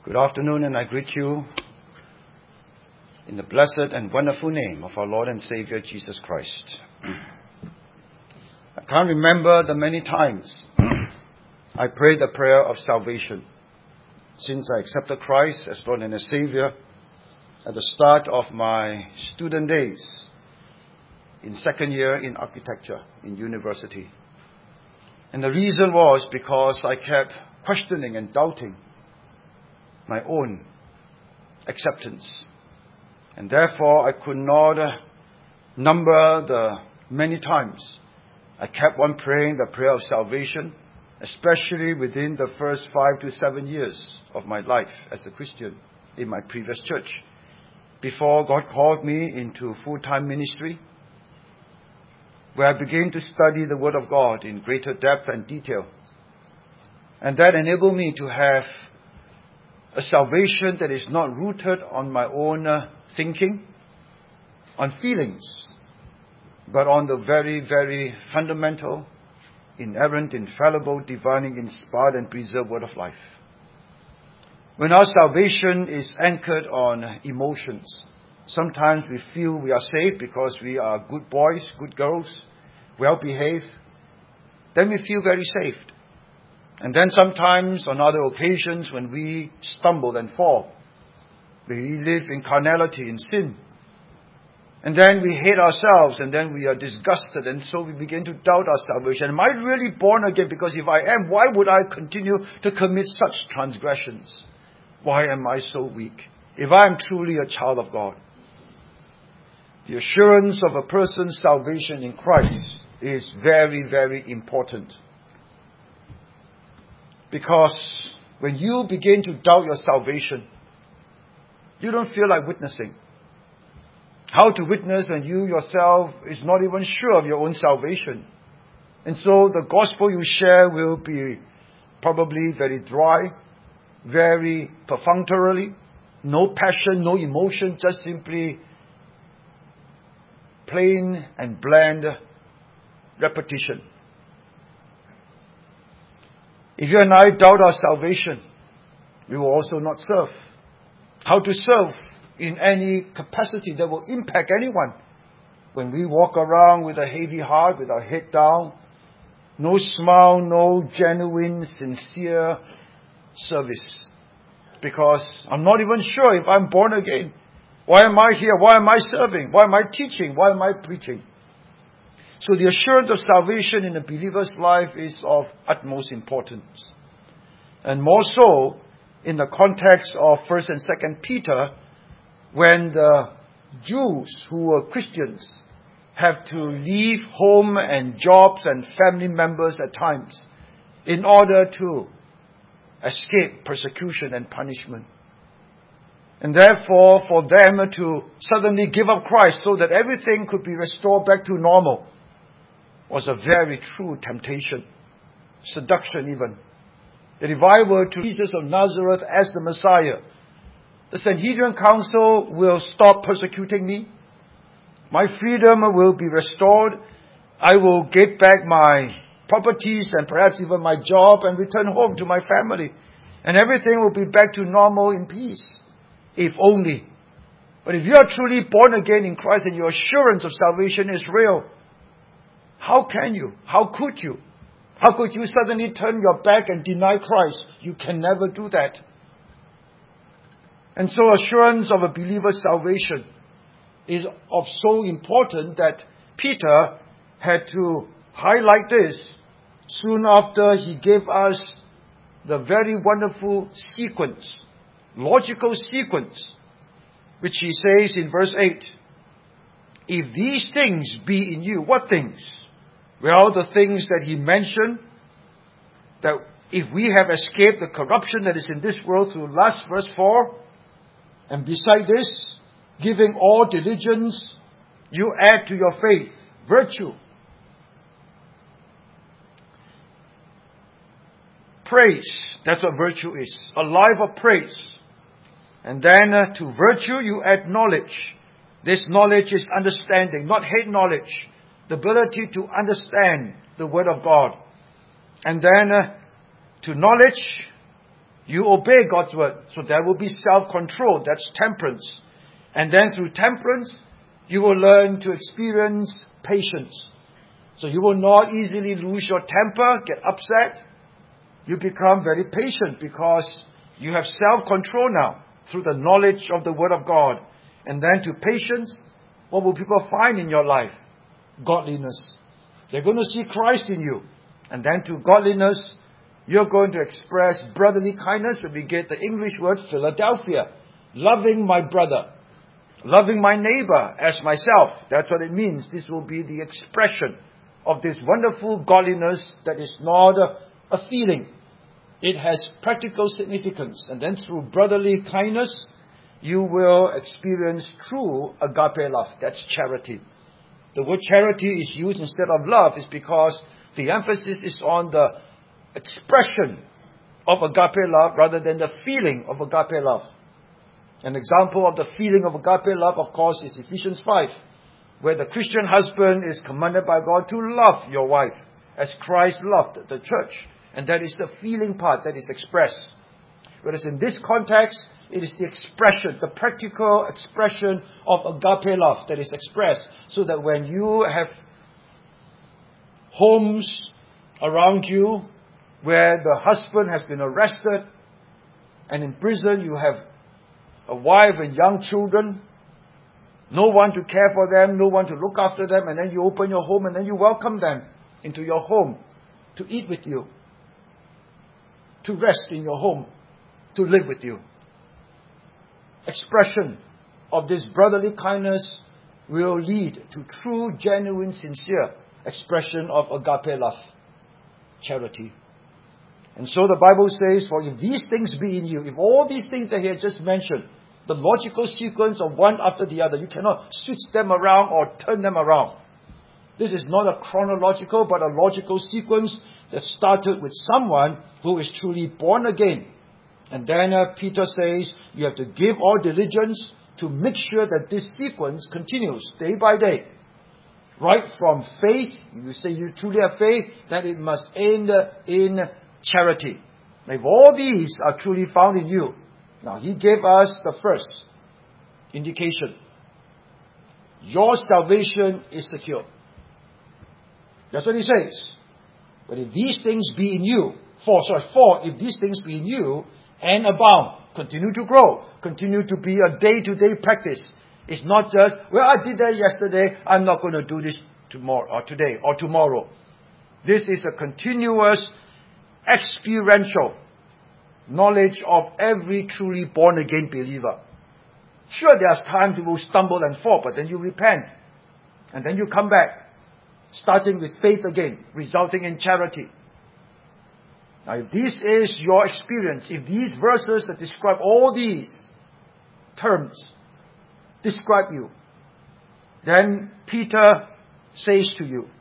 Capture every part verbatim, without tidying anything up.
Good afternoon, and I greet you in the blessed and wonderful name of our Lord and Savior, Jesus Christ. I can't remember the many times I prayed the prayer of salvation since I accepted Christ as Lord and as Savior at the start of my student days in second year in architecture in university. And the reason was because I kept questioning and doubting my own acceptance. And therefore, I could not uh, number the many times I kept on praying the prayer of salvation, especially within the first five to seven years of my life as a Christian in my previous church, before God called me into full-time ministry, where I began to study the Word of God in greater depth and detail. And that enabled me to have a salvation that is not rooted on my own uh, thinking, on feelings, but on the very, very fundamental, inerrant, infallible, divinely inspired and preserved Word of life. When our salvation is anchored on emotions, sometimes we feel we are safe because we are good boys, good girls, well-behaved. Then we feel very safe. And then sometimes on other occasions when we stumble and fall, we live in carnality, in sin. And then we hate ourselves, and then we are disgusted, and so we begin to doubt our salvation. Am I really born again? Because if I am, why would I continue to commit such transgressions? Why am I so weak? If I am truly a child of God. The assurance of a person's salvation in Christ is very, very important. Because when you begin to doubt your salvation, you don't feel like witnessing. How to witness when you yourself is not even sure of your own salvation. And so the gospel you share will be probably very dry, very perfunctorily, no passion, no emotion, just simply plain and bland repetition. If you and I doubt our salvation, we will also not serve. How to serve in any capacity that will impact anyone? When we walk around with a heavy heart, with our head down, no smile, no genuine, sincere service. Because I'm not even sure if I'm born again. Why am I here? Why am I serving? Why am I teaching? Why am I preaching? So the assurance of salvation in a believer's life is of utmost importance. And more so in the context of First and Second Peter, when the Jews who were Christians have to leave home and jobs and family members at times in order to escape persecution and punishment. And therefore, for them to suddenly give up Christ so that everything could be restored back to normal was a very true temptation, seduction even. That if I were to Jesus of Nazareth as the Messiah, the Sanhedrin Council will stop persecuting me. My freedom will be restored. I will get back my properties and perhaps even my job and return home to my family. And everything will be back to normal in peace, if only. But if you are truly born again in Christ and your assurance of salvation is real, how can you? How could you? How could you suddenly turn your back and deny Christ? You can never do that. And so assurance of a believer's salvation is of so important that Peter had to highlight this soon after he gave us the very wonderful sequence, logical sequence, which he says in verse eight. If these things be in you, what things? Well, the things that he mentioned, that if we have escaped the corruption that is in this world through lust, verse four, and beside this, giving all diligence, you add to your faith virtue, praise. That's what virtue is, a life of praise. And then uh, to virtue you add knowledge. This knowledge is understanding, not hate knowledge. The ability to understand the Word of God. And then uh, to knowledge, You obey God's word. So there will be self-control. That's temperance. And then through temperance, you will learn to experience patience. So you will not easily lose your temper, get upset. You become very patient because you have self-control now through the knowledge of the word of God. And then to patience, what will people find in your life? Godliness. They're going to see Christ in you. And then to godliness, you're going to express brotherly kindness, when we get the English word Philadelphia. Loving my brother. Loving my neighbor as myself. That's what it means. This will be the expression of this wonderful godliness that is not a, a feeling. It has practical significance. And then through brotherly kindness, you will experience true agape love. That's charity. The word charity is used instead of love is because the emphasis is on the expression of agape love rather than the feeling of agape love. An example of the feeling of agape love, of course, is Ephesians five, where the Christian husband is commanded by God to love your wife as Christ loved the church. And that is the feeling part that is expressed. Whereas in this context, it is the expression, the practical expression of agape love that is expressed. So that when you have homes around you where the husband has been arrested and in prison, you have a wife and young children, no one to care for them, no one to look after them, and then you open your home and then you welcome them into your home to eat with you, to rest in your home, to live with you. Expression of this brotherly kindness will lead to true, genuine, sincere expression of agape love, charity. And so the Bible says, for if these things be in you, if all these things that he has just mentioned, the logical sequence of one after the other, you cannot switch them around or turn them around. This is not a chronological but a logical sequence that started with someone who is truly born again. And then uh, Peter says, you have to give all diligence to make sure that this sequence continues day by day. Right from faith, if you say you truly have faith, then it must end in charity. Now, if all these are truly found in you, now he gave us the first indication. Your salvation is secure. That's what he says. But if these things be in you, for, sorry, for if these things be in you and abound, continue to grow, continue to be a day-to-day practice. It's not just, well, I did that yesterday, I'm not going to do this tomorrow or today or tomorrow. This is a continuous, experiential knowledge of every truly born-again believer. Sure, there's times you will stumble and fall, but then you repent. And then you come back, starting with faith again, resulting in charity. Now, if this is your experience, if these verses that describe all these terms describe you, then Peter says to you,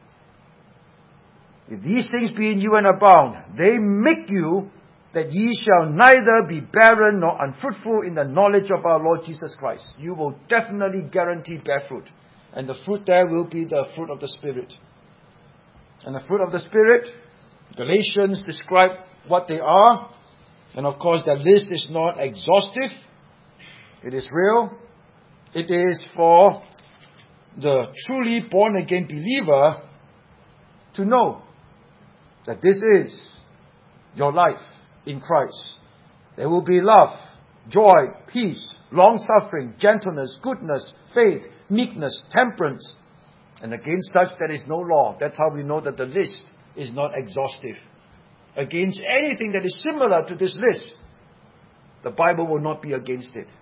if these things be in you and abound, they make you that ye shall neither be barren nor unfruitful in the knowledge of our Lord Jesus Christ. You will definitely guarantee bear fruit. And the fruit there will be the fruit of the Spirit. And the fruit of the Spirit, Galatians describe what they are. And of course, the list is not exhaustive. It is real. It is for the truly born-again believer to know that this is your life in Christ. There will be love, joy, peace, long-suffering, gentleness, goodness, faith, meekness, temperance. And against such there is no law. That's how we know that the list is not exhaustive. Against anything that is similar to this list, the Bible will not be against it.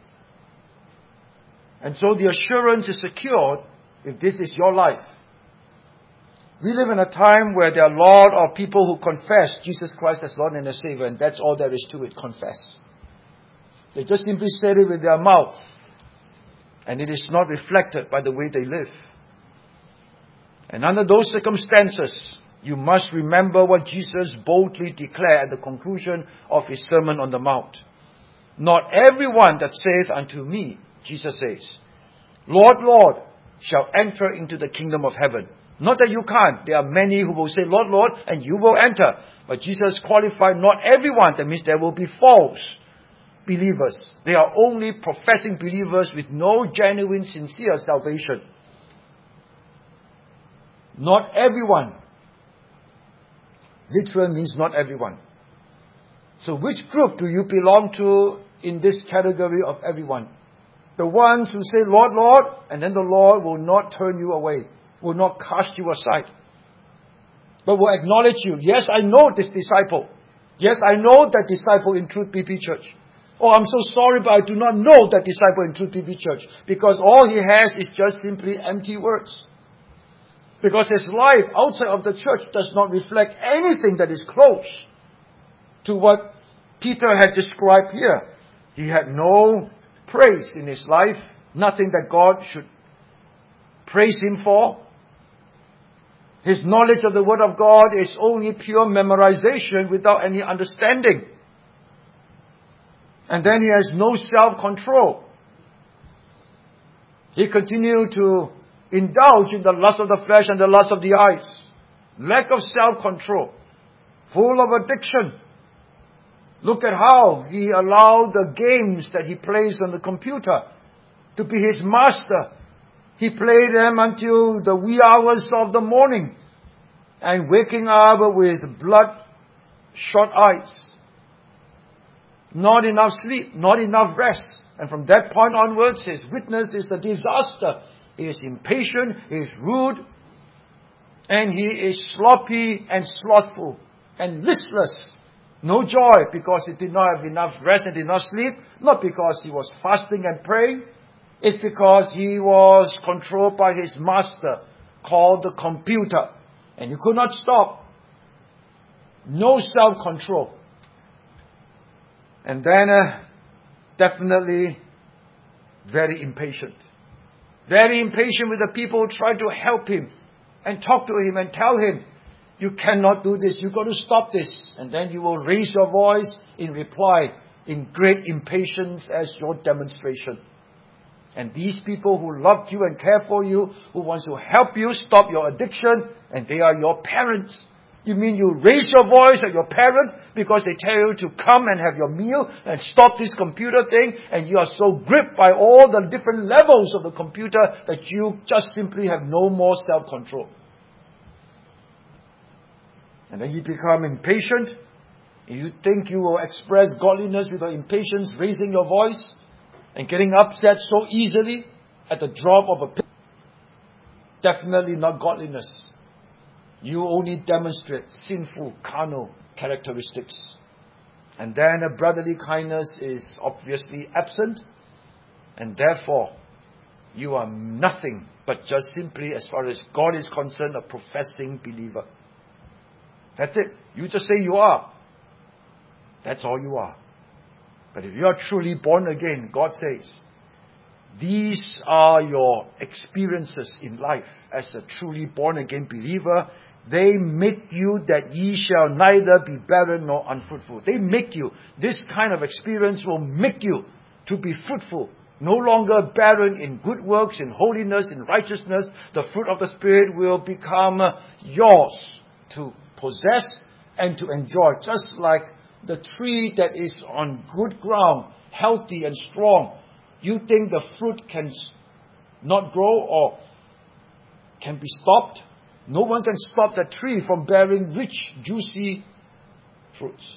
And so the assurance is secured if this is your life. We live in a time where there are a lot of people who confess Jesus Christ as Lord and as Savior, and that's all there is to it, confess. They just simply say it with their mouth, and it is not reflected by the way they live. And under those circumstances, you must remember what Jesus boldly declared at the conclusion of his Sermon on the Mount. Not everyone that saith unto me, Jesus says, Lord, Lord, shall enter into the kingdom of heaven, Not that you can't. There are many who will say, Lord, Lord, and you will enter. But Jesus qualified not everyone. That means there will be false believers. They are only professing believers with no genuine, sincere salvation. Not everyone. Literal means not everyone. So which group do you belong to in this category of everyone? The ones who say, Lord, Lord, and then the Lord will not turn you away, will not cast you aside, but will acknowledge you. Yes, I know this disciple. Yes, I know that disciple in Truth B B Church. Oh, I'm so sorry, but I do not know that disciple in Truth B B Church, because all he has is just simply empty words. Because his life outside of the church does not reflect anything that is close to what Peter had described here. He had no praise in his life, nothing that God should praise him for. His knowledge of the Word of God is only pure memorization without any understanding. And then he has no self-control. He continued to indulge in the lust of the flesh and the lust of the eyes. Lack of self-control. Full of addiction. Look at how he allowed the games that he plays on the computer to be his master. He played them until the wee hours of the morning and waking up with bloodshot eyes. Not enough sleep, not enough rest. And from that point onwards, his witness is a disaster. He is impatient, he is rude, and he is sloppy and slothful and listless. No joy because he did not have enough rest and did not sleep. Not because he was fasting and praying. It's because he was controlled by his master called the computer. And he could not stop. No self-control. And then uh, definitely very impatient. Very impatient with the people who try to help him and talk to him and tell him, you cannot do this, you've got to stop this. And then you will raise your voice in reply in great impatience as your demonstration. And these people who loved you and care for you, who want to help you stop your addiction, and they are your parents. You mean you raise your voice at your parents because they tell you to come and have your meal and stop this computer thing, and you are so gripped by all the different levels of the computer that you just simply have no more self-control. And then you become impatient. You think you will express godliness with your impatience, raising your voice and getting upset so easily at the drop of a pin. Definitely not godliness. You only demonstrate sinful, carnal characteristics. And then a brotherly kindness is obviously absent. And therefore, you are nothing but just simply, as far as God is concerned, a professing believer. That's it. You just say you are. That's all you are. But if you are truly born again, God says, these are your experiences in life as a truly born again believer. They make you that ye shall neither be barren nor unfruitful. They make you. This kind of experience will make you to be fruitful. No longer barren in good works, in holiness, in righteousness. The fruit of the Spirit will become yours to possess and to enjoy. Just like the tree that is on good ground, healthy and strong. You think the fruit can not grow or can be stopped? No one can stop that tree from bearing rich, juicy fruits.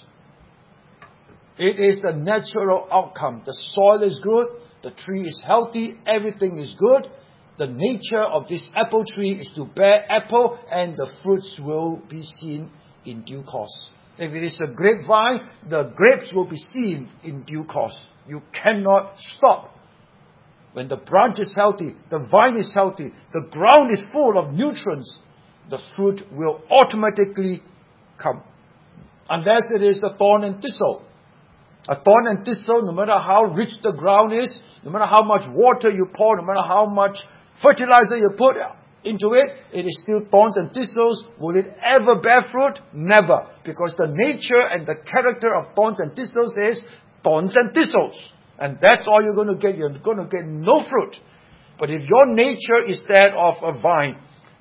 It is the natural outcome. The soil is good, the tree is healthy, everything is good. The nature of this apple tree is to bear apple, and the fruits will be seen in due course. If it is a grapevine, the grapes will be seen in due course. You cannot stop. When the branch is healthy, the vine is healthy, the ground is full of nutrients, the fruit will automatically come. Unless it is a thorn and thistle. A thorn and thistle, no matter how rich the ground is, no matter how much water you pour, no matter how much fertilizer you put into it, it is still thorns and thistles. Will it ever bear fruit? Never. Because the nature and the character of thorns and thistles is thorns and thistles. And that's all you're going to get. You're going to get no fruit. But if your nature is that of a vine,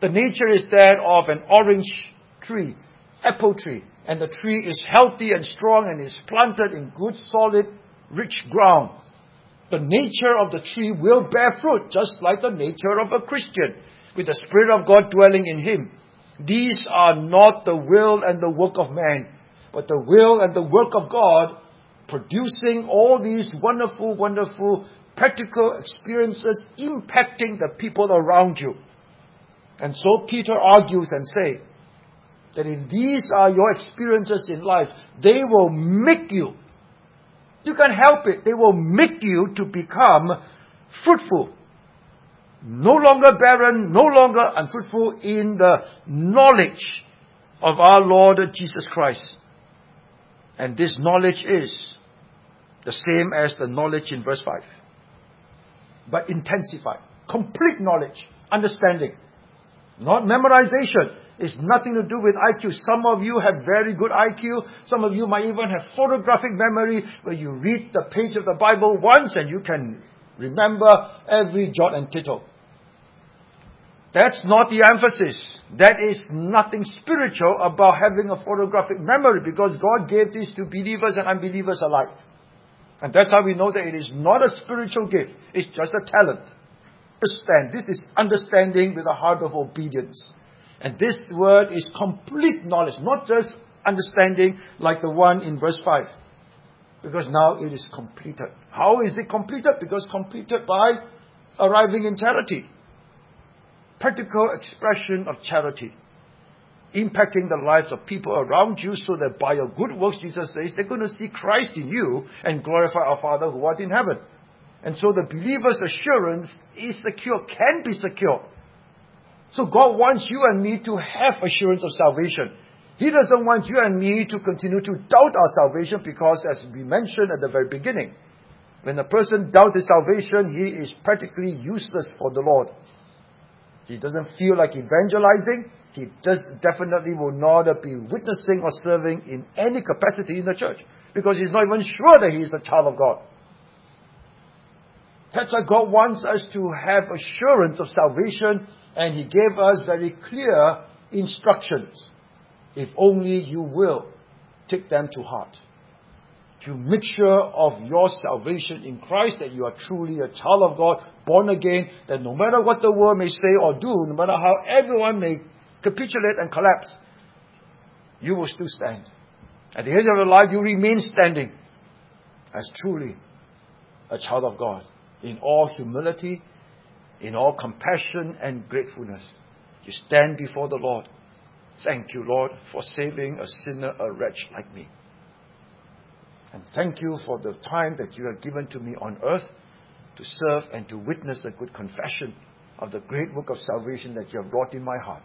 The nature is that of an orange tree, apple tree. And the tree is healthy and strong and is planted in good, solid, rich ground. The nature of the tree will bear fruit, just like the nature of a Christian, with the Spirit of God dwelling in him. These are not the will and the work of man, but the will and the work of God, producing all these wonderful, wonderful practical experiences impacting the people around you. And so Peter argues and says that if these are your experiences in life, they will make you, you can't help it, they will make you to become fruitful. No longer barren, no longer unfruitful in the knowledge of our Lord Jesus Christ. And this knowledge is the same as the knowledge in verse five. But intensified. Complete knowledge, understanding. Not memorization. It's nothing to do with I Q. Some of you have very good I Q. Some of you might even have photographic memory where you read the page of the Bible once and you can remember every jot and tittle. That's not the emphasis. That is nothing spiritual about having a photographic memory, because God gave this to believers and unbelievers alike. And that's how we know that it is not a spiritual gift. It's just a talent. Understand. This is understanding with a heart of obedience. And this word is complete knowledge, not just understanding like the one in verse five. Because now it is completed. How is it completed? Because completed by arriving in charity. Practical expression of charity. Impacting the lives of people around you so that by your good works, Jesus says, they're going to see Christ in you and glorify our Father who art in heaven. And so the believer's assurance is secure, can be secure. So God wants you and me to have assurance of salvation. He doesn't want you and me to continue to doubt our salvation, because as we mentioned at the very beginning, when a person doubts his salvation, he is practically useless for the Lord. He doesn't feel like evangelizing. He just definitely will not be witnessing or serving in any capacity in the church, because he's not even sure that he is a child of God. That's why God wants us to have assurance of salvation, and He gave us very clear instructions. If only you will take them to heart. To make sure of your salvation in Christ, that you are truly a child of God, born again, that no matter what the world may say or do, no matter how everyone may capitulate and collapse, you will still stand. At the end of your life, you remain standing as truly a child of God, in all humility, in all compassion and gratefulness. You stand before the Lord. Thank you, Lord, for saving a sinner, a wretch like me. And thank you for the time that you have given to me on earth to serve and to witness the good confession of the great work of salvation that you have wrought in my heart.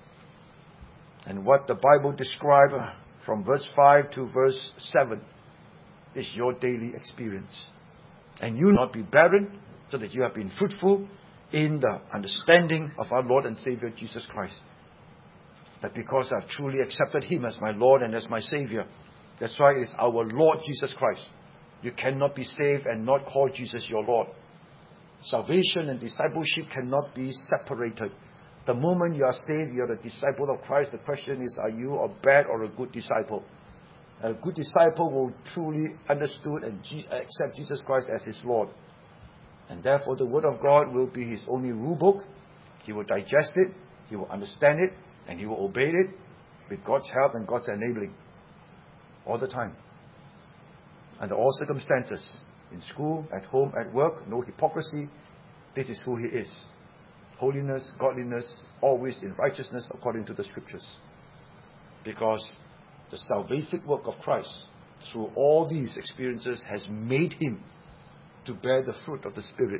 And what the Bible describes from verse five to verse seven is your daily experience. And you not be barren, so that you have been fruitful in the understanding of our Lord and Savior Jesus Christ. That because I've truly accepted Him as my Lord and as my Savior, that's why it's our Lord Jesus Christ. You cannot be saved and not call Jesus your Lord. Salvation and discipleship cannot be separated. The moment you are saved, you are a disciple of Christ. The question is, are you a bad or a good disciple? A good disciple will truly understood and accept Jesus Christ as his Lord. And therefore the Word of God will be his only rule book. He will digest it, he will understand it, and he will obey it with God's help and God's enabling. All the time. Under all circumstances. In school, at home, at work, no hypocrisy. This is who he is. Holiness, godliness, always in righteousness according to the Scriptures. Because the salvific work of Christ, through all these experiences, has made him to bear the fruit of the Spirit.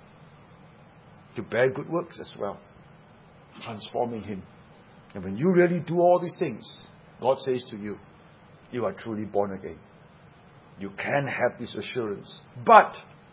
To bear good works as well. Transforming him. And when you really do all these things, God says to you, you are truly born again. You can have this assurance. But,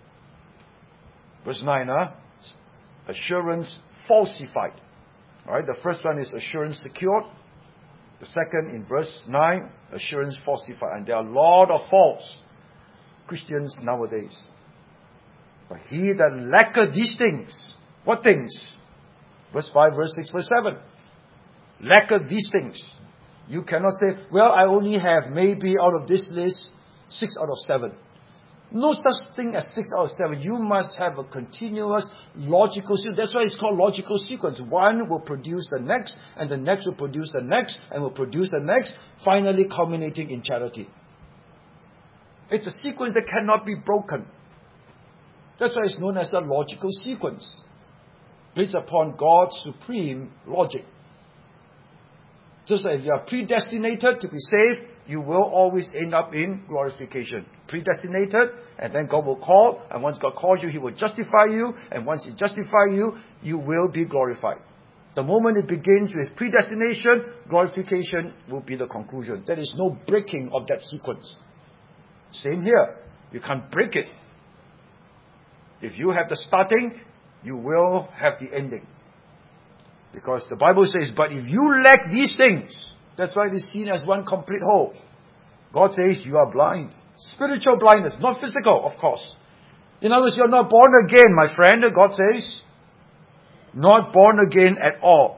verse nine, huh? Assurance falsified. Alright, the first one is assurance secured. The second, in verse nine, assurance falsified. And there are a lot of false Christians nowadays. But he that lacketh these things, what things? Verse five, verse six, verse seven. Lacketh these things. You cannot say, well, I only have maybe out of this list, six out of seven. No such thing as six out of seven. You must have a continuous logical sequence. That's why it's called logical sequence. One will produce the next, and the next will produce the next, and will produce the next, finally culminating in charity. It's a sequence that cannot be broken. That's why it's known as a logical sequence, based upon God's supreme logic. Just like if you are predestinated to be saved, you will always end up in glorification. Predestinated, and then God will call, and once God calls you, He will justify you, and once He justifies you, you will be glorified. The moment it begins with predestination, glorification will be the conclusion. There is no breaking of that sequence. Same here. You can't break it. If you have the starting, you will have the ending. Because the Bible says, but if you lack these things, that's why it is seen as one complete whole. God says you are blind. Spiritual blindness, not physical, of course. In other words, you're not born again, my friend, God says. Not born again at all.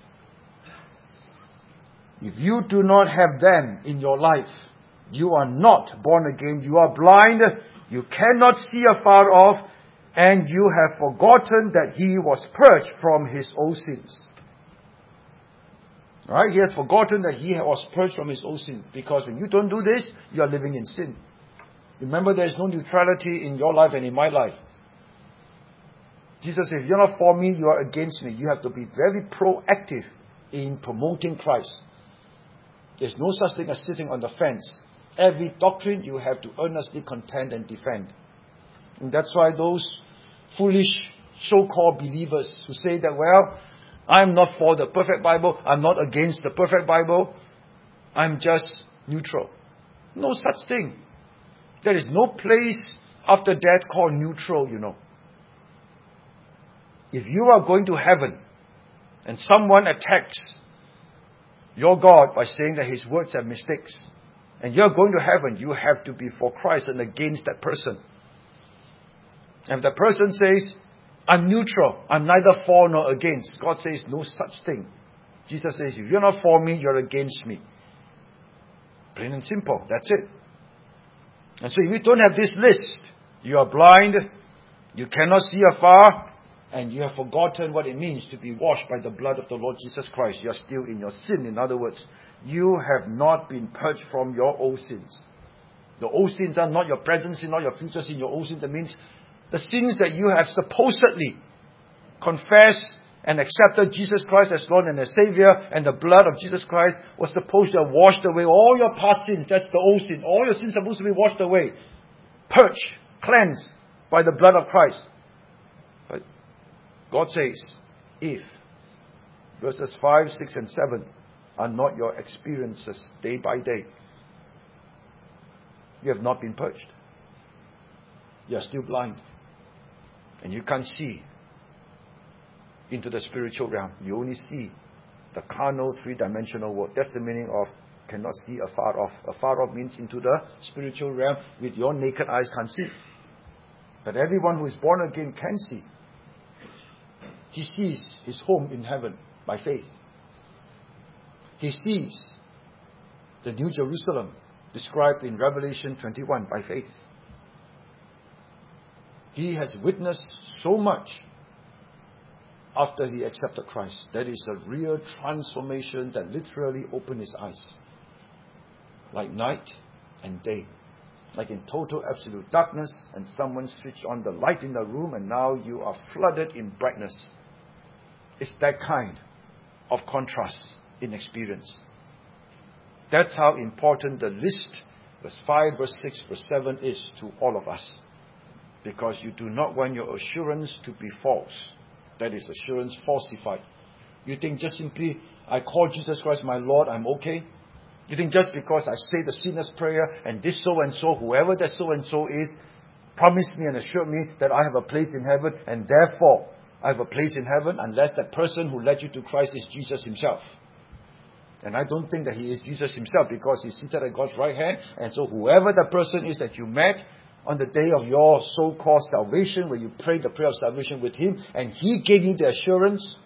If you do not have them in your life, you are not born again. You are blind. You cannot see afar off. And you have forgotten that He was purged from His old sins. Alright, He has forgotten that He was purged from His old sin. Because when you don't do this, you are living in sin. Remember, there is no neutrality in your life and in my life. Jesus said, if you're not for me, you are against me. You have to be very proactive in promoting Christ. There's no such thing as sitting on the fence. Every doctrine you have to earnestly contend and defend. And that's why those foolish so-called believers who say that, well, I'm not for the perfect Bible, I'm not against the perfect Bible, I'm just neutral. No such thing. There is no place after death called neutral, you know. If you are going to heaven and someone attacks your God by saying that His words have mistakes, and you're going to heaven, you have to be for Christ and against that person. And if the person says, I'm neutral, I'm neither for nor against, God says no such thing. Jesus says, if you're not for me, you're against me. Plain and simple, that's it. And so if you don't have this list, you are blind, you cannot see afar, and you have forgotten what it means to be washed by the blood of the Lord Jesus Christ. You are still in your sin. In other words, you have not been purged from your old sins. The old sins are not your present sin, not your future sin. Your old sins, that means the sins that you have supposedly confessed and accepted Jesus Christ as Lord and as Savior, and the blood of Jesus Christ was supposed to have washed away all your past sins. That's the old sin. All your sins are supposed to be washed away. Purged, cleansed by the blood of Christ. But God says, if verses five, six and seven are not your experiences day by day, you have not been purged. You are still blind. And you can't see into the spiritual realm. You only see the carnal, three-dimensional world. That's the meaning of cannot see afar off. Afar off means into the spiritual realm with your naked eyes can't see. But everyone who is born again can see. He sees his home in heaven by faith. He sees the New Jerusalem described in Revelation twenty-one by faith. He has witnessed so much after he accepted Christ. That is a real transformation that literally opened his eyes. Like night and day. Like in total absolute darkness, and someone switched on the light in the room and now you are flooded in brightness. It's that kind of contrast in experience. That's how important the list, verse five, verse six, verse seven is to all of us. Because you do not want your assurance to be false. That is assurance falsified. You think just simply, I call Jesus Christ my Lord, I'm okay? You think just because I say the sinner's prayer and this so-and-so, whoever that so-and-so is, promised me and assured me that I have a place in heaven, and therefore I have a place in heaven, unless that person who led you to Christ is Jesus Himself. And I don't think that He is Jesus Himself, because He's seated at God's right hand. And so whoever the person is that you met on the day of your so-called salvation, where you prayed the prayer of salvation with Him, and He gave you the assurance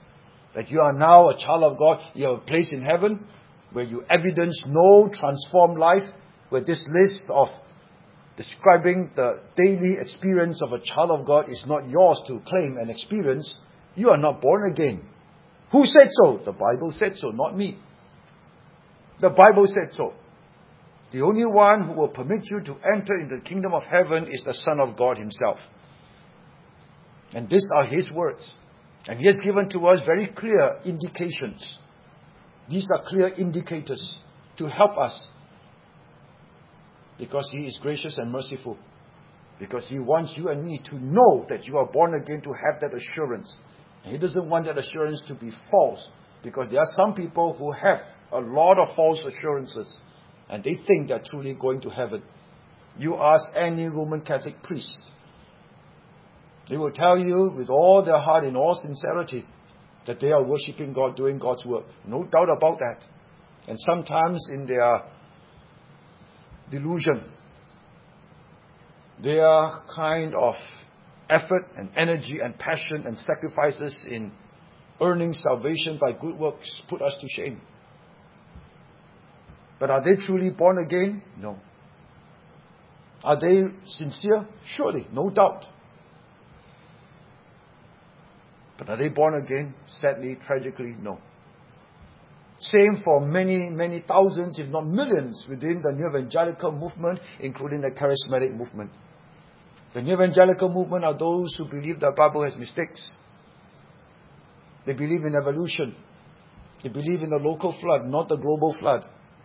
That you are now a child of God, you have a place in heaven where you evidence no transformed life, where this list of describing the daily experience of a child of God is not yours to claim and experience, you are not born again. Who said so? The Bible said so, not me. The Bible said so. The only one who will permit you to enter into the kingdom of heaven is the Son of God Himself. And these are His words. And He has given to us very clear indications. These are clear indicators to help us. Because He is gracious and merciful. Because He wants you and me to know that you are born again, to have that assurance. And He doesn't want that assurance to be false. Because there are some people who have a lot of false assurances. And they think they're truly going to heaven. You ask any Roman Catholic priest. They will tell you with all their heart, in all sincerity, that they are worshipping God, doing God's work. No doubt about that. And sometimes in their delusion, their kind of effort and energy and passion and sacrifices in earning salvation by good works put us to shame. But are they truly born again? No. Are they sincere? Surely, no doubt. But are they born again? Sadly, tragically, no. Same for many, many thousands, if not millions, within the New Evangelical movement, including the Charismatic movement. The New Evangelical movement are those who believe the Bible has mistakes. They believe in evolution. They believe in the local flood, not the global flood.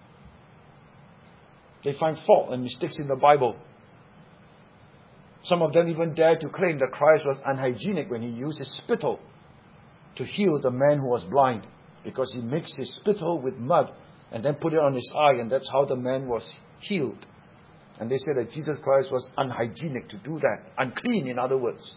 They find fault and mistakes in the Bible. Some of them even dare to claim that Christ was unhygienic when He used His spittle to heal the man who was blind, because He mixed His spittle with mud and then put it on his eye, and that's how the man was healed. And they said that Jesus Christ was unhygienic to do that. Unclean, in other words.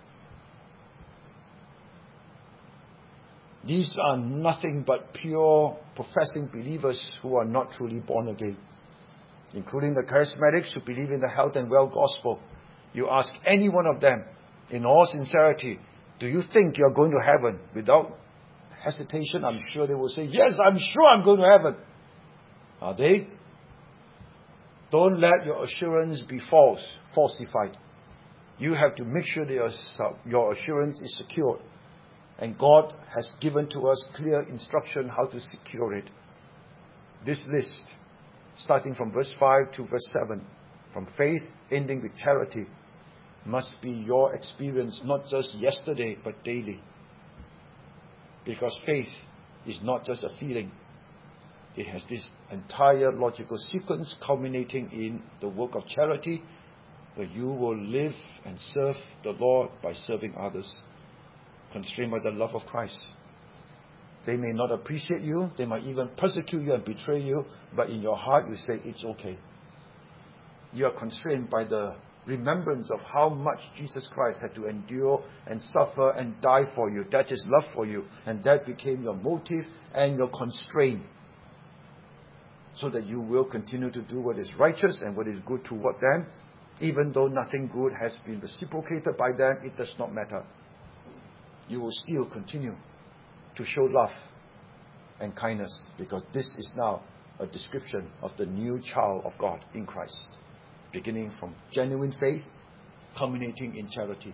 These are nothing but pure professing believers who are not truly born again. Including the charismatics who believe in the health and wealth gospel. You ask any one of them, in all sincerity, do you think you are going to heaven? Without hesitation, I'm sure they will say, yes, I'm sure I'm going to heaven. Are they? Don't let your assurance be false, falsified. You have to make sure that your, your assurance is secured. And God has given to us clear instruction how to secure it. This list, starting from verse five to verse seven, from faith ending with charity, must be your experience, not just yesterday, but daily. Because faith is not just a feeling. It has this entire logical sequence culminating in the work of charity, where you will live and serve the Lord by serving others, constrained by the love of Christ. They may not appreciate you, they might even persecute you and betray you, but in your heart you say, it's okay. You are constrained by the remembrance of how much Jesus Christ had to endure and suffer and die for you. That is love for you. And that became your motive and your constraint. So that you will continue to do what is righteous and what is good toward them. Even though nothing good has been reciprocated by them, it does not matter. You will still continue to show love and kindness, because this is now a description of the new child of God in Christ, beginning from genuine faith, culminating in charity.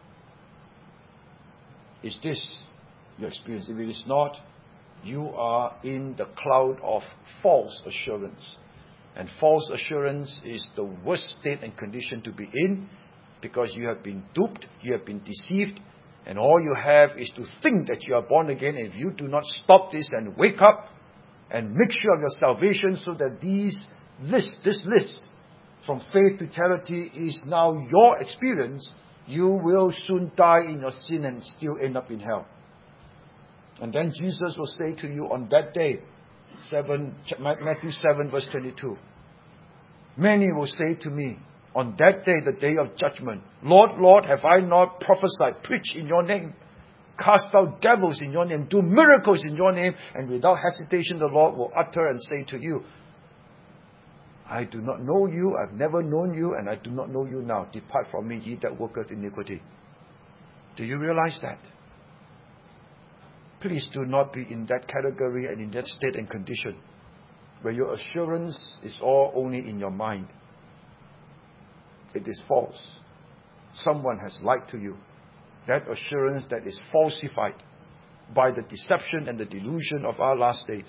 Is this your experience? If it is not, you are in the cloud of false assurance. And false assurance is the worst state and condition to be in, because you have been duped, you have been deceived, and all you have is to think that you are born again. And if you do not stop this and wake up and make sure of your salvation, so that these list, this list from faith to charity is now your experience, you will soon die in your sin and still end up in hell. And then Jesus will say to you on that day, seven, Matthew seven verse twenty-two, many will say to me on that day, the day of judgment, Lord, Lord, have I not prophesied, preached in your name, cast out devils in your name, do miracles in your name? And without hesitation the Lord will utter and say to you, I do not know you, I've never known you, and I do not know you now. Depart from me, ye that worketh iniquity. Do you realize that? Please do not be in that category and in that state and condition where your assurance is all only in your mind. It is false. Someone has lied to you. That assurance that is falsified by the deception and the delusion of our last days.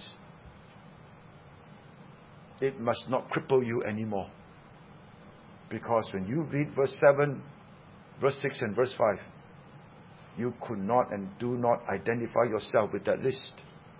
It must not cripple you anymore. Because when you read verse seven, verse six and verse five, you could not and do not identify yourself with that list.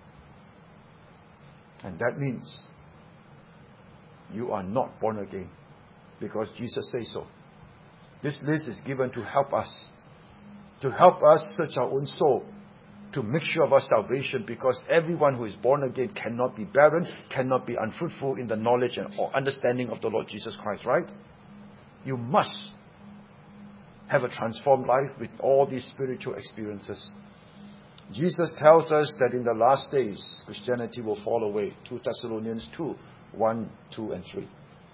And that means you are not born again. Because Jesus says so. This list is given to help us. To help us search our own soul. To make sure of our salvation. Because everyone who is born again cannot be barren, cannot be unfruitful in the knowledge and or understanding of the Lord Jesus Christ, right? You must have a transformed life with all these spiritual experiences. Jesus tells us that in the last days, Christianity will fall away. Second Thessalonians two, one, two, and three.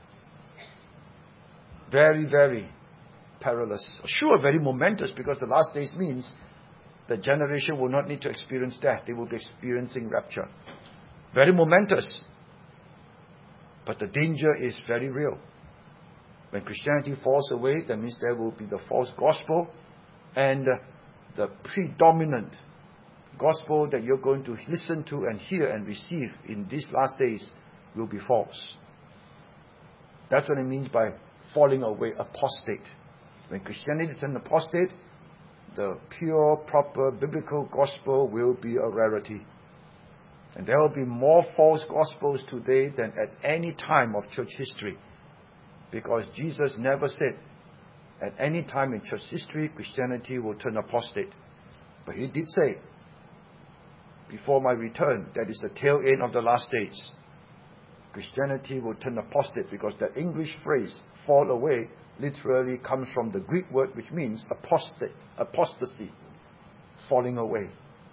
Very, very perilous. Sure, very momentous, because the last days means the generation will not need to experience death. They will be experiencing rapture. Very momentous. But the danger is very real. When Christianity falls away, that means there will be the false gospel, and the predominant gospel that you're going to listen to and hear and receive in these last days will be false. That's what it means by falling away, apostate. When Christianity is an apostate, the pure, proper, biblical gospel will be a rarity. And there will be more false gospels today than at any time of church history. Because Jesus never said, at any time in church history, Christianity will turn apostate. But He did say, before my return, that is the tail end of the last days. Christianity will turn apostate, because that English phrase, fall away, literally comes from the Greek word which means apostate, apostasy, falling away.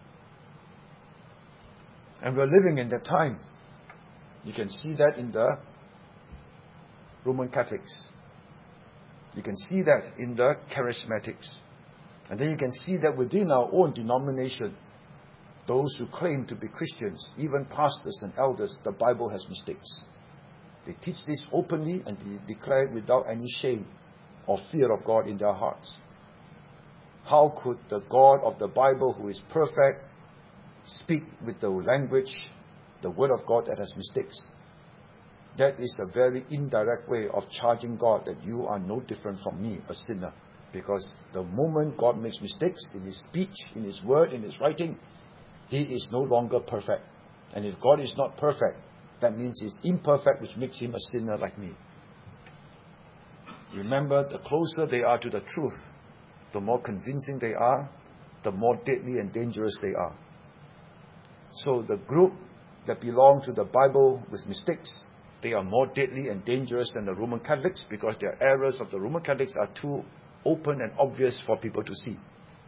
And we're living in that time. You can see that in the Roman Catholics. You can see that in the Charismatics. And then you can see that within our own denomination, those who claim to be Christians, even pastors and elders, the Bible has mistakes. They teach this openly and they declare it without any shame or fear of God in their hearts. How could the God of the Bible, who is perfect, speak with the language, the Word of God that has mistakes? That is a very indirect way of charging God that you are no different from me, a sinner. Because the moment God makes mistakes in His speech, in His word, in His writing, He is no longer perfect. And if God is not perfect, that means He's imperfect, which makes Him a sinner like me. Remember, the closer they are to the truth, the more convincing they are, the more deadly and dangerous they are. So the group that belong to the Bible with mistakes, they are more deadly and dangerous than the Roman Catholics, because their errors of the Roman Catholics are too open and obvious for people to see.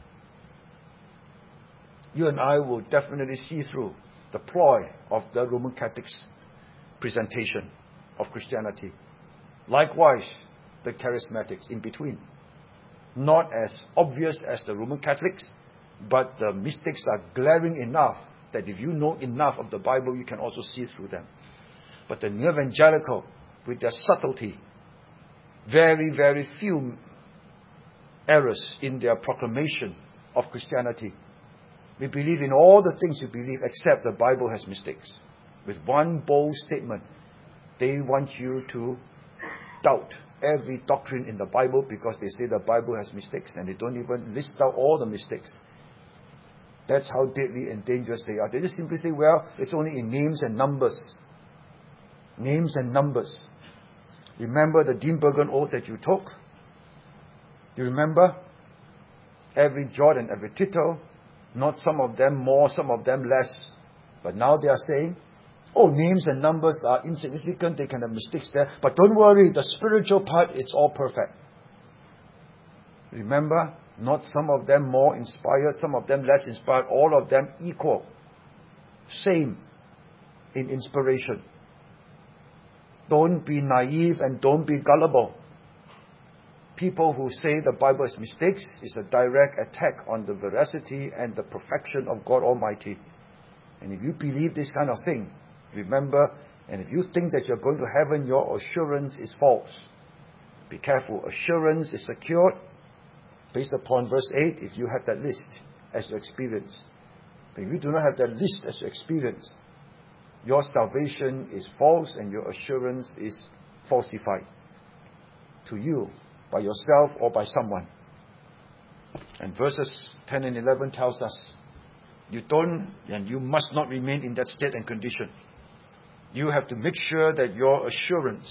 You and I will definitely see through the ploy of the Roman Catholics' presentation of Christianity. Likewise, the Charismatics in between. Not as obvious as the Roman Catholics, but the mistakes are glaring enough that if you know enough of the Bible, you can also see through them. But the New Evangelical, with their subtlety, very, very few errors in their proclamation of Christianity. We believe in all the things we believe, except the Bible has mistakes. With one bold statement, they want you to doubt every doctrine in the Bible, because they say the Bible has mistakes, and they don't even list out all the mistakes. That's how deadly and dangerous they are. They just simply say, well, it's only in names and numbers. Names and numbers. Remember the Dean-Bergen oath that you took? Do you remember? Every jot and every tittle, not some of them more, some of them less. But now they are saying, oh, names and numbers are insignificant, they can have mistakes there. But don't worry, the spiritual part, it's all perfect. Remember, not some of them more inspired, some of them less inspired, all of them equal. Same in inspiration. Don't be naive and don't be gullible. people who say the Bible is mistakes is a direct attack on the veracity and the perfection of God Almighty. And if you believe this kind of thing, remember, and if you think that you're going to heaven, your assurance is false. Be careful. Assurance is secured based upon verse eight if you have that list as your experience. But if you do not have that list as your experience, your salvation is false and your assurance is falsified to you, by yourself or by someone. And verses ten and eleven tells us, you don't and you must not remain in that state and condition. You have to make sure that your assurance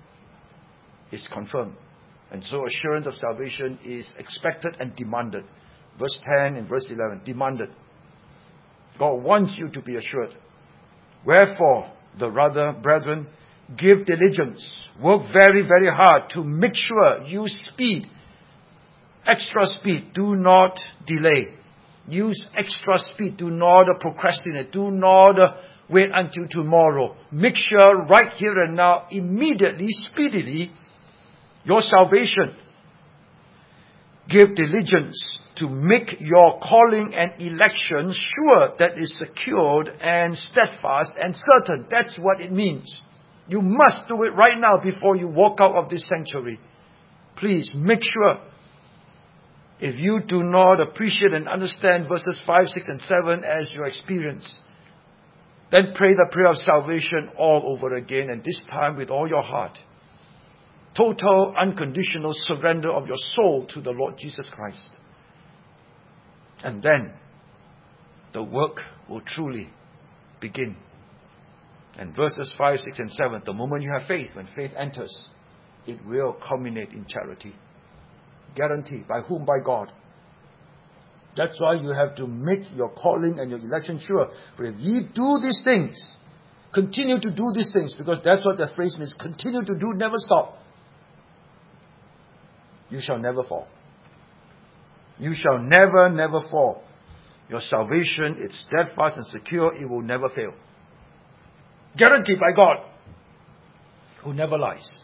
is confirmed. And so assurance of salvation is expected and demanded. Verse ten and verse eleven, demanded. God wants you to be assured. Wherefore, the rather, brethren, give diligence. Work very, very hard to make sure you speed. Extra speed. Do not delay. Use extra speed. Do not procrastinate. Do not wait until tomorrow. Make sure right here and now, immediately, speedily, your salvation. Give diligence to make your calling and election sure, that is secured and steadfast and certain. That's what it means. You must do it right now before you walk out of this sanctuary. Please make sure. If you do not appreciate and understand verses five, six and seven as your experience, then pray the prayer of salvation all over again, and this time with all your heart. Total, unconditional surrender of your soul to the Lord Jesus Christ. And then the work will truly begin. And verses five, six and seven, the moment you have faith, when faith enters, it will culminate in charity. Guaranteed. By whom? By God. That's why you have to make your calling and your election sure. For if you do these things, continue to do these things, because that's what the phrase means, continue to do, never stop, you shall never fall. You shall never, never fall. Your salvation is steadfast and secure. It will never fail. Guaranteed by God, who never lies.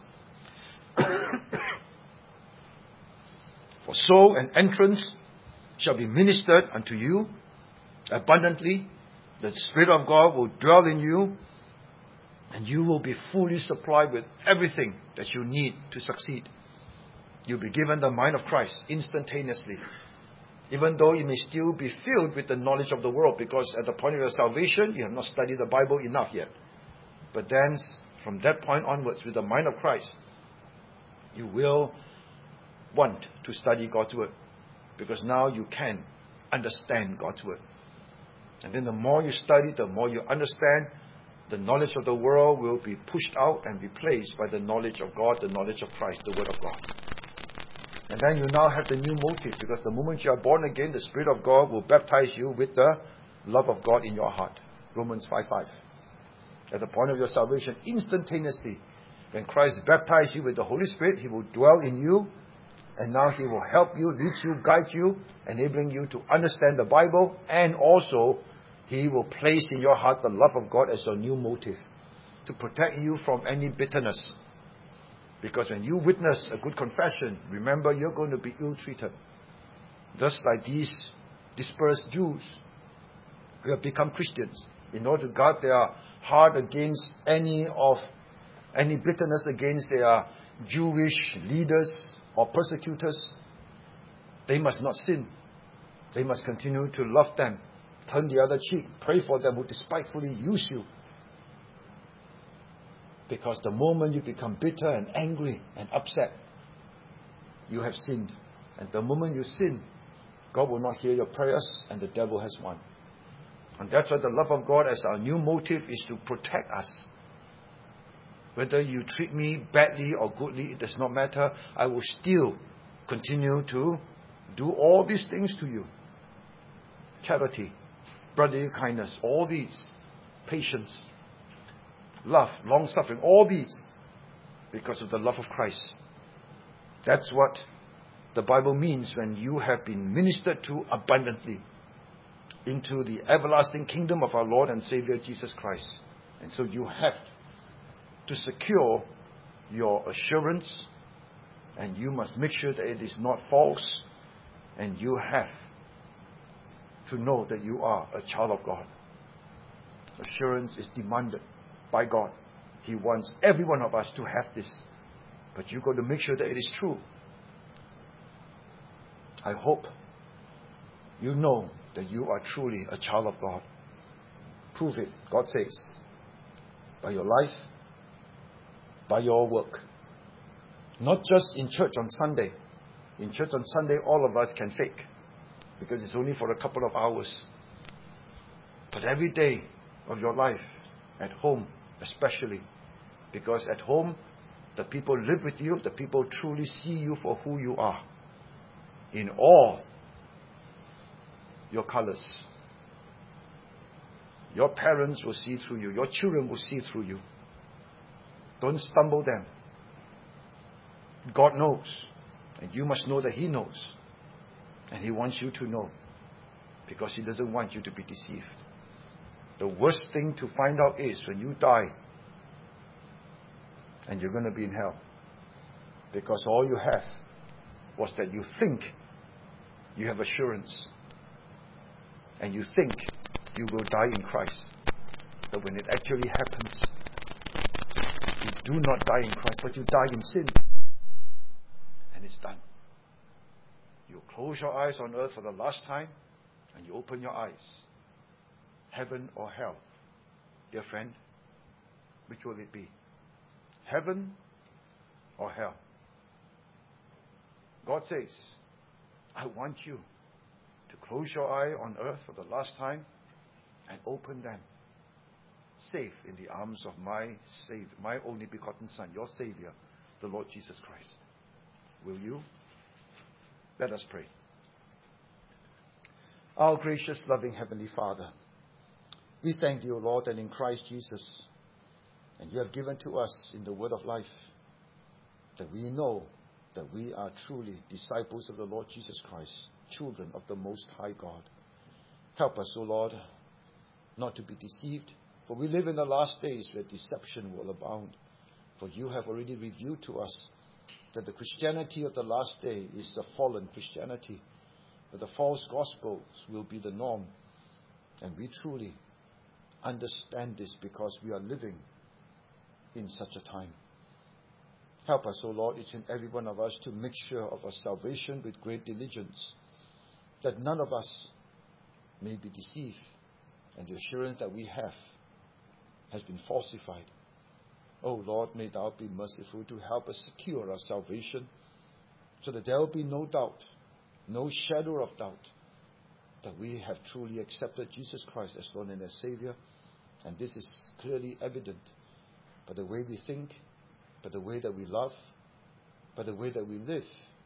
For so an entrance shall be ministered unto you abundantly. The Spirit of God will dwell in you, and you will be fully supplied with everything that you need to succeed. You'll be given the mind of Christ instantaneously. Even though you may still be filled with the knowledge of the world, because at the point of your salvation, you have not studied the Bible enough yet. But then, from that point onwards, with the mind of Christ, you will want to study God's Word. Because now you can understand God's Word. And then the more you study, the more you understand, the knowledge of the world will be pushed out and replaced by the knowledge of God, the knowledge of Christ, the Word of God. And then you now have the new motive, because the moment you are born again, the Spirit of God will baptize you with the love of God in your heart. Romans five five. At the point of your salvation, instantaneously, when Christ baptizes you with the Holy Spirit, He will dwell in you, and now He will help you, lead you, guide you, enabling you to understand the Bible, and also He will place in your heart the love of God as your new motive, to protect you from any bitterness. Because when you witness a good confession, remember you're going to be ill-treated. Just like these dispersed Jews who have become Christians, in order to guard their heart against any of any bitterness against their Jewish leaders or persecutors, they must not sin. They must continue to love them, turn the other cheek, pray for them who despitefully use you. Because the moment you become bitter and angry and upset, you have sinned. And the moment you sin, God will not hear your prayers, and the devil has won. And that's why the love of God as our new motive is to protect us. Whether you treat me badly or goodly, it does not matter. I will still continue to do all these things to you. Charity, brotherly kindness, all these, patience, love, long-suffering, all these, because of the love of Christ. That's what the Bible means when you have been ministered to abundantly into the everlasting kingdom of our Lord and Savior Jesus Christ. And so you have to secure your assurance And you must make sure that it is not false. And you have to know that you are a child of God. Assurance is demanded by God. He wants every one of us to have this. But you've got to make sure that it is true. I hope you know that you are truly a child of God. Prove it, God says, by your life, by your work. Not just in church on Sunday. In church on Sunday, all of us can fake, because it's only for a couple of hours. But every day of your life, at home especially, because at home, the people live with you, the people truly see you for who you are. In all your colors. Your parents will see through you. Your children will see through you. Don't stumble them. God knows. And you must know that He knows. And He wants you to know. Because He doesn't want you to be deceived. The worst thing to find out is when you die and you're going to be in hell. Because all you have was that you think you have assurance. And you think you will die in Christ. But when it actually happens, you do not die in Christ, but you die in sin. And it's done. You close your eyes on earth for the last time, and you open your eyes. Heaven or hell? Dear friend, which will it be? Heaven or hell? God says, I want you to close your eye on earth for the last time and open them, safe in the arms of my Savior, my only begotten Son, your Savior, the Lord Jesus Christ. Will you? Let us pray. Our gracious, loving Heavenly Father, we thank you, Lord, that in Christ Jesus, and you have given to us in the word of life, that we know that we are truly disciples of the Lord Jesus Christ, children of the Most High God. Help us, O Lord, not to be deceived, for we live in the last days where deception will abound. For you have already revealed to us that the Christianity of the last day is a fallen Christianity, but the false gospels will be the norm. And we truly understand this because we are living in such a time. Help us, O Lord, each and every one of us to make sure of our salvation with great diligence, that none of us may be deceived, and the assurance that we have has been falsified. O Lord, may Thou be merciful to help us secure our salvation, so that there will be no doubt, no shadow of doubt, that we have truly accepted Jesus Christ as Lord and as Savior. And this is clearly evident by the way we think, by the way that we love, by the way that we live,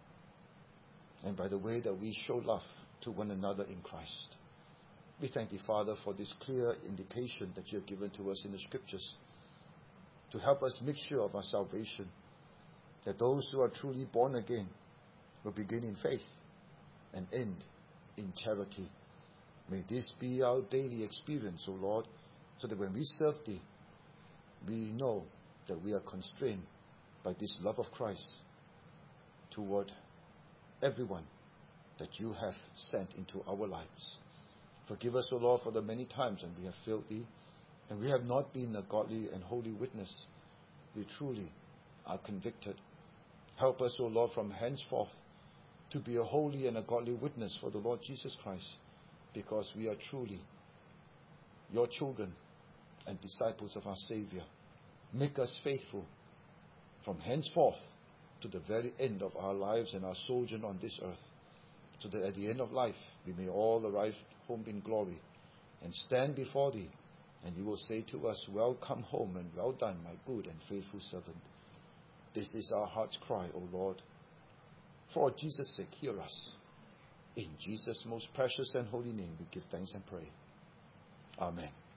and by the way that we show love to one another in Christ. We thank you, Father, for this clear indication that you have given to us in the Scriptures to help us make sure of our salvation, that those who are truly born again will begin in faith and end in charity. May this be our daily experience, O Lord, so that when we serve Thee, we know that we are constrained by this love of Christ toward everyone that you have sent into our lives. Forgive us, O Lord, for the many times when we have failed Thee, and we have not been a godly and holy witness. We truly are convicted. Help us, O Lord, from henceforth to be a holy and a godly witness for the Lord Jesus Christ, because we are truly your children and disciples of our Savior. Make us faithful from henceforth to the very end of our lives and our sojourn on this earth, so that at the end of life we may all arrive home in glory and stand before Thee, and You will say to us, Welcome home, and well done, my good and faithful servant. This is our heart's cry, O Lord. For Jesus' sake, hear us. In Jesus' most precious and holy name we give thanks and pray. Amen.